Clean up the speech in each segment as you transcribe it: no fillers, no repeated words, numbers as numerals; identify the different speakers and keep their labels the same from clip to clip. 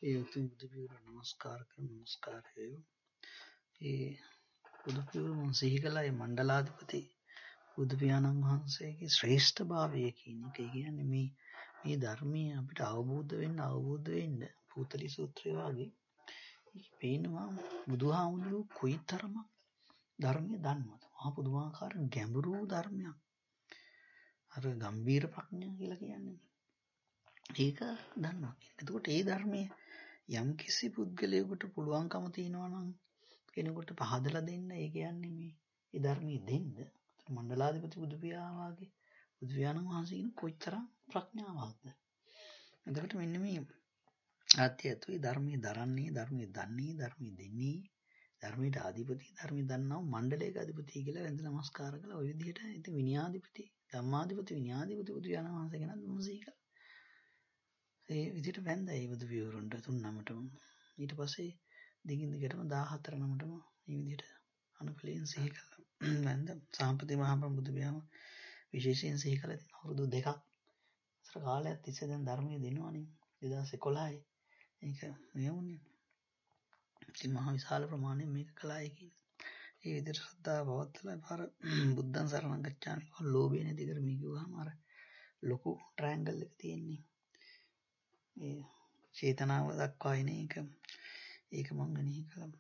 Speaker 1: ඒ උතුම් බුදු පියාණන් නමස්කාර කරන නමස්කාරය. ඒ බුදු පියාණන් මම සිහි කළා ඒ මණ්ඩලාධිපති බුදු පියාණන් වහන්සේගේ ශ්‍රේෂ්ඨභාවය කියන එක. කියන්නේ මේ ධර්මයේ අපිට අවබෝධ වෙන්න පූතලි සූත්‍රය වගේ පේනවා බුදුහාමුදුරුවෝ කොයිතරම් ධර්මයේ දන්නවද? මහා පුදුමාකාර ගැඹුරු ධර්මයක්. අර ගම්බීර ප්‍රඥා කියලා කියන්නේ. ඒක දන්නවා. එතකොට ඒ ධර්මයේ යම් කිසි පුද්ගලයෙකුට පුළුවන්කම තියෙනවා නම් කෙනෙකුට පහදලා දෙන්න, ඒ කියන්නේ මේ ධර්මයේ දෙන්න. මණ්ඩලාධිපති බුදු පියාණන්ගේ බුදු පියාණන් වහන්සේ කියන කොයිතරම් ප්‍රඥාවක්ද? එතකොට මෙන්න මේ ආත්‍යතුයි ධර්මයේ දරන්නේ, ධර්මයේ දන්නේ, ධර්මයේ දෙන්නේ, ධර්මයට අධිපති, ධර්මයේ දන්නා මණ්ඩලයක අධිපති කියලා වැඳ නමස්කාර කළා. ওই විදිහට ඉතින් විනයාධිපති, ධම්මාධිපති, විනයාධිපති බුදු පියාණන් වහන්සේ ගැන මොසීක ඒ විදිහට වැඳා ඒ බුදු පියවරුන්ට තුන් නමටම. ඊට පස්සේ දිගින් දිගටම 14 නමටම මේ විදිහට අනුකලයෙන් සිහි කළා. වැඳ සාම්පති මහ බුදු පියාණන් විශේෂයෙන් සිහි කළ අවුරුදු 2ක් අතර කාලයක් තිස්සේ දැන් ධර්මයේ දෙනවනේ. 2011 ඒක මෙවුනේ. ඉතින් මහ විශාල ප්‍රමාණයක් මේක කළායි කියන්නේ. ඒ විදිහට ශ්‍රද්ධාව පවත්ලා පාර බුද්ධං සරණං ගච්ඡාමි කියන ලෝභය නැති කරමි කිව්වහම අර ලොකු ට්‍රයැන්ගල් එක තියෙන්නේ. ඒ චේතනාව දක්වා එන එක. ඒක මම මෙනෙහි කළා.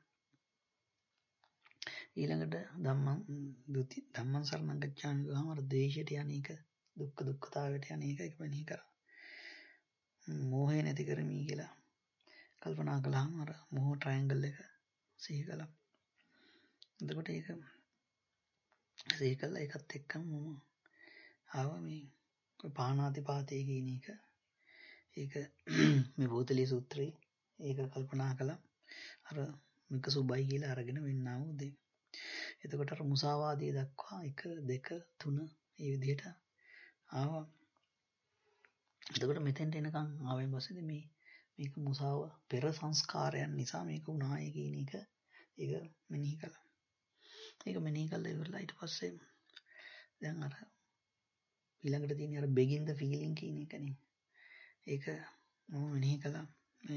Speaker 1: ඊළඟට ධම්මං සරණං ගච්ඡාමි කියවහම අර ද්වේෂයට යන්නේක, දුක්ඛතාවයට යන්නේක ඒක මෙනෙහි කරා. මෝහය නැති කරමි කියලා කල්පනා කළාම අර මෝහ ට්‍රයැන්ගල් එක සිහි කළා. එතකොට ඒක සිහි කළා. ඒකත් එක්කම මම ආවා මේ පාණාතිපාතය කියන එක. ඒක මේ බෝධලී සූත්‍රයේ ඒක කල්පනා කළා. අර මේක සුබයි කියලා අරගෙන වෙන්නා වූ දේ. එතකොට අර මුසාවාදී දක්වා 1 2 3 මේ විදිහට ආවා. එතකොට මෙතෙන්ට එනකන් ආවෙන් පස්සේ මේක මුසාව පෙර සංස්කාරයන් නිසා මේක වුණායි කියන එක ඒක මෙනෙහි කළා. ඒක මෙනෙහි කළා ඉවරලා ඊට පස්සේ දැන් අර ඊළඟට තියෙන අර begin the feeling කියන එකනේ. ඒක මම මෙනෙහි කළා.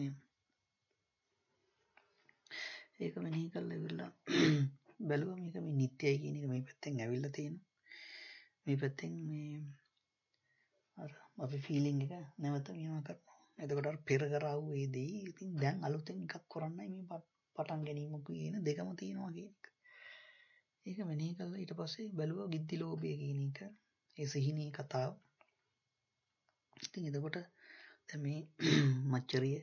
Speaker 1: ඒක මෙනෙහි කළා ඉවරලා බැලුවා මේක මේ නිට්ටයයි කියන එක මේ පැත්තෙන් ඇවිල්ලා තියෙනවා. මේ පැත්තෙන් මේ අර අපි ෆීලිං එක නැවත මෙහෙම කරනවා. එතකොට අර පෙර කරා වූ ඒ දේ ඉතින් දැන් අලුතෙන් එකක් කරන්නයි මේ පටන් ගැනීම කියන දෙකම තියෙනවා කියන එක. ඒක මෙනෙහි කළා ඊට පස්සේ බැලුවා ගිද්දි ලෝභය කියන එක. ඒ සිහිනී කතාව. ඉතින් එතකොට දැන් මේ මච්චරිය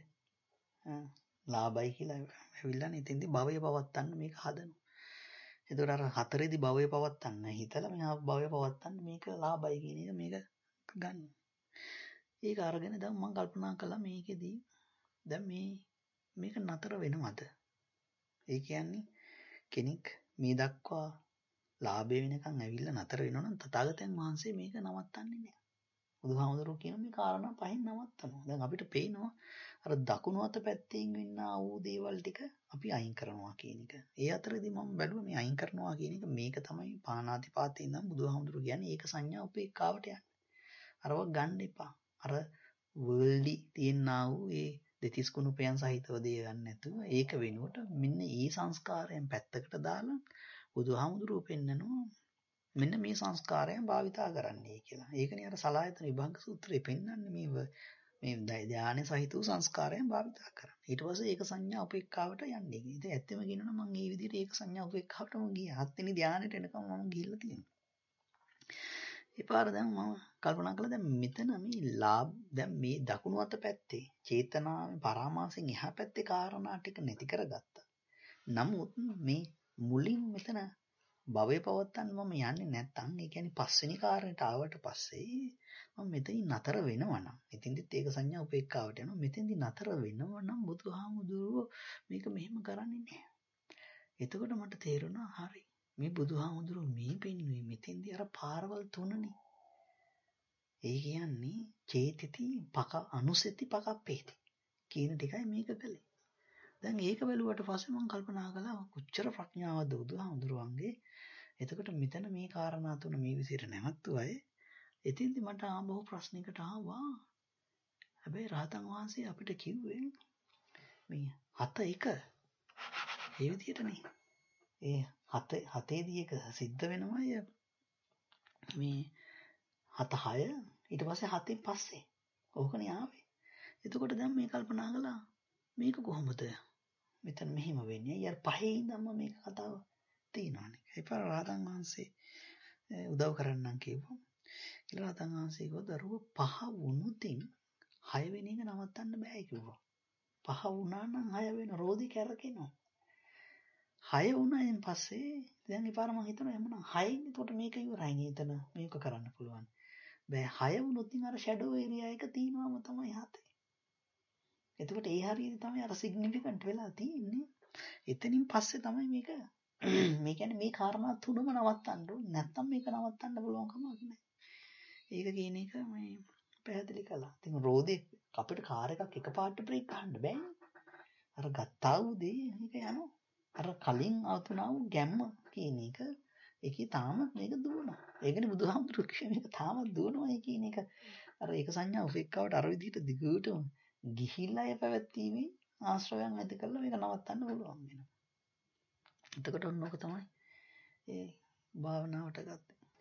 Speaker 1: ලාභයි කියලා ඇවිල්ලානේ ඉතින්දි භවය පවත්තන්න මේක හදනවා. එතකොට අර හතරේදී භවය පවත්තන්න හිතලා මෙහා භවය පවත්තන්න මේක ලාභයි කියන එක මේක ගන්න. ඒක අරගෙන දැන් මම කල්පනා කළා මේකෙදී දැන් මේක නතර වෙනවද? ඒ කියන්නේ කෙනෙක් මේ දක්වා ලාභය වෙනකන් ඇවිල්ලා නතර වෙනවනම් තථාගතයන් වහන්සේ මේක නවත්තන්නේ නැහැ. බුදුහාමුදුරුවෝ කියන මේ කාරණා පහෙන් නවත්තනවා. දැන් අපිට පේනවා අර දකුණු අත පැත්තෙන් වෙන්නා වූ දේවල් ටික අපි අයින් කරනවා කියන එක. ඒ අතරේදී මම බැලුවා මේ අයින් කරනවා කියන එක මේක තමයි පාණාතිපාතේ ඉඳන් බුදුහාමුදුරුවෝ කියන්නේ ඒක සංඥා උපේක්ඛාවට යන්නේ. අරව ගන්න එපා. අර වර්ල්ඩි තියෙනා වූ ඒ දෙතිස් කුණුපයන් සහිතව දේ ගන්න නැතුව ඒක වෙනුවට මෙන්න ඒ සංස්කාරයන් පැත්තකට දාලා බුදුහාමුදුරුවෝ පෙන්නනවා මෙන්න මේ සංස්කාරයන් භාවිතා කරන්නයි කියලා. ඒකනේ අර සලායතන විභංග සූත්‍රයේ පෙන්නන්නේ මේ ධානය සහිත වූ සංස්කාරයන් භාවිතා කරන්න. ඊට පස්සේ ඒක සංඥා උපේක්ඛාවට යන්නේ. ඉතින් ඇත්තම කියනවා නම් මම මේ විදිහට ඒක සංඥා උපේක්ඛාවටම ගියා. 7 වෙනි ධානයට එනකම් මම ගිහිල්ලා තියෙනවා. ඒ පාර දැන් මම කල්පනා කළා දැන් මෙතන මේ දැන් මේ දකුණු අත පැත්තේ චේතනාවේ පරාමාසයෙන් එහා පැත්තේ කාරණා ටික නැති කරගත්තා. නමුත් මේ මුලින් මෙතන භවය පවත්තන්න මම යන්නේ නැත්තම් ඒ කියන්නේ පස්වෙනි කාරණයට ආවට පස්සේ මම මෙතනින් නතර වෙනවනම් ඉතින්දිත් ඒක සංඥා උපේක්ඛාවට යනවා. මෙතෙන්දි නතර වෙනවනම් බුදුහාමුදුරුවෝ මේක මෙහෙම කරන්නේ නැහැ. එතකොට මට තේරුණා හරි මේ බුදුහාමුදුරුවෝ මේ පෙන්වුවේ මෙතෙන්දි අර පාරවල් තුනනේ. ඒ කියන්නේ චේතිති පක අනුසති පකප්පේති කියන ටිකයි මේක කළේ. දැන් ඒක බැලුවට පස්සේ මම කල්පනා කළා කොච්චර ප්‍රඥාවක්ද බුදුහාමුදුරුවන්ගේ. එතකොට මෙතන මේ කාරණා තුන මේ විදිහට නැවතුවයි. එතින්දි මට බොහෝ ප්‍රශ්නයකට ආවා. හැබැයි රහතන් වහන්සේ අපිට කිව්වේ මේ 7 1 ඒ විදිහටනේ. ඒ 7ේදී එක සිද්ධ වෙනවය මේ 7 6 ඊට පස්සේ 7න් පස්සේ ඕකනේ ආවේ. එතකොට දැන් මේ කල්පනා කළා මේක කොහොමද මෙතන මෙහෙම වෙන්නේ? යාර 5 ඉඳන්ම මේක කතාව තියෙනවානේ. ඒ පාර රහතන් වහන්සේ උදව් කරන්නම් කිව්වා. කියලා රහතන් වහන්සේ කිව්වා දරුවෝ 5 වුණොතින් 6 වෙනි එක නවත්තන්න බෑ කිව්වා. 5 වුණා නම් 6 වෙන රෝදි කැරකෙනවා. 6 වුණායින් පස්සේ දැන් ඊපාර මම හිතනවා එමුනම් 6න් එතකොට මේක ඉවරයි නේ එතන මේක කරන්න පුළුවන්. බෑ 6 වුණොත් අර ෂැඩෝ ඒරියා එක තියෙනවම තමයි 7. එතකොට ඒ හරියට තමයි අර සිග්නිෆිකන්ට් වෙලා තියෙන්නේ. එතනින් පස්සේ තමයි මේක මේ කියන්නේ මේ කාරණා තුනම නවත්තන්න ඕනේ. නැත්තම් මේක නවත්තන්න පුළුවන් කමක් නැහැ. ඒක කියන එක මේ පැහැදිලි කළා. ඉතින් රෝදේ අපිට කාර් එකක් එකපාරට බ්‍රේක් ගන්න බෑනේ. අර ගත්තා වූ දේ මේක යනවා. අර කලින් අවතුනා වූ ගැම්ම කියන එක ඒකේ තාම මේක දුවනවා. ඒකනේ බුදුහාමුදුරුවෝ කියන්නේ මේක තාමත් දුවනවා කියන එක. අර ඒක සංඥා උපේක්ඛාවට අර විදිහට දිගටම ගිහිල්ලා ඒ පැවැත්ීමේ ආශ්‍රවයන් ඇති කරලා මේක නවත්තන්න පුළුවන් වෙනවා. එතකොට ඔන්න ඔක තමයි ඒ භාවනාවට ගත්තේ.